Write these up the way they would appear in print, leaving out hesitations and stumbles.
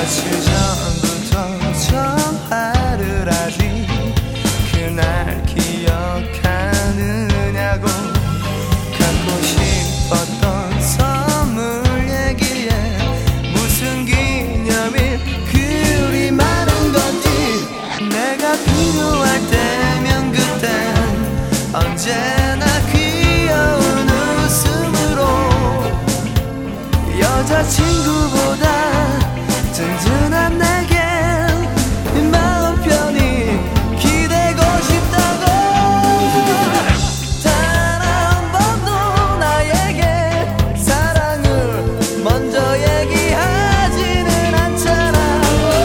며칠 전부터 전화를 하지. 그날 기억하느냐고. 갖고 싶었던 선물 얘기에 무슨 기념일 그리 많은 건지. 내가 필요할 때면 그땐 언제나 귀여운 웃음으로 여자친구보다 든든한 내게 마음 편히 기대고 싶다고. 단 한 번도 나에게 사랑을 먼저 얘기하지는 않잖아.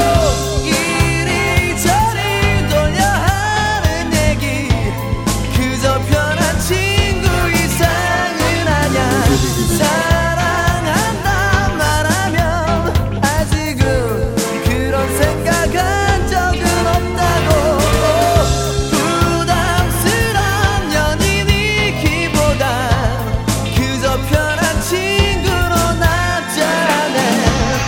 이리저리 돌려 하는 얘기 그저 편한 친구 이상은 아냐. 사랑한다 말하면 아직은 그런 생각한 적은 없다고. 부담스러운 연인이기보다 그저 편한 친구로 남자네.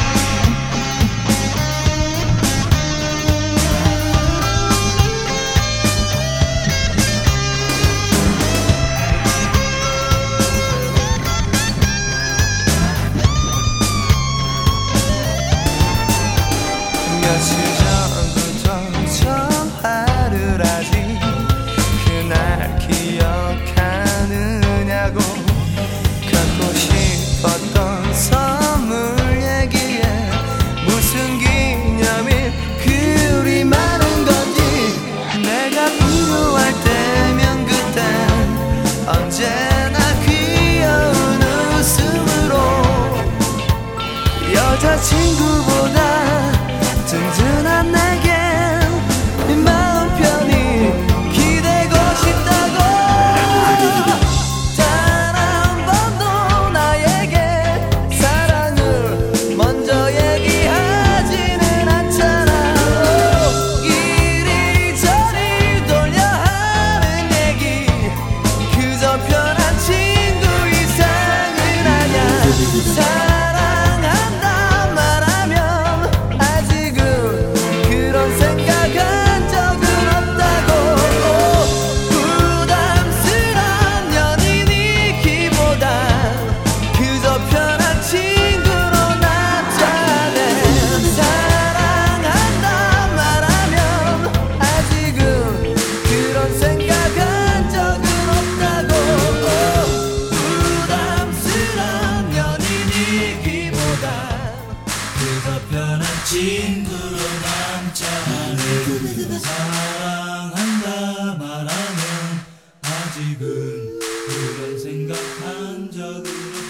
며칠 전부터 전화를 하지. 그날 기억하느냐고. 갖고 싶었던 선물 얘기에 무슨 기념일 그리 많은 건지. 내가 필요할 때면 그땐 언제나 귀여운 웃음으로 여자친구보다 든든한 내게 마음 편히 기대고 싶다고. 단 한 번도 나에게 사랑을 먼저 얘기하지는 않잖아. 이리저리 돌려 하는 얘기 그저 편한 친구 이상은 아냐. 사랑한다 말하면 아직은 그런 생각한 적은 없다고. 부담스러운 연인이기보다 그저 편한 친구로 남자네. 사랑한다 말하면 아직은 그런 생각한 적은 없다고. 부담스러운 연인이기보다 그저 편한 친구로 남자네. 사랑한다 말하면 아직은 그런 생각한 적은